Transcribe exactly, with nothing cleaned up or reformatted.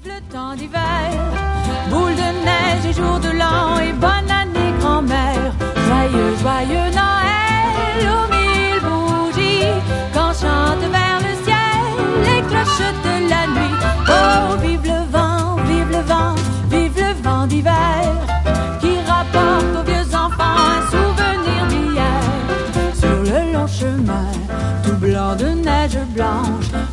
Vive le temps d'hiver, boule de neige et jour de l'an et bonne année grand-mère. Joyeux, joyeux Noël aux mille bougies, quand chantent vers le ciel les cloches de la nuit. Oh, vive le vent, vive le vent, vive le vent d'hiver, qui rapporte aux vieux enfants un souvenir d'hier. Sur le long chemin, tout blanc de neige blanche,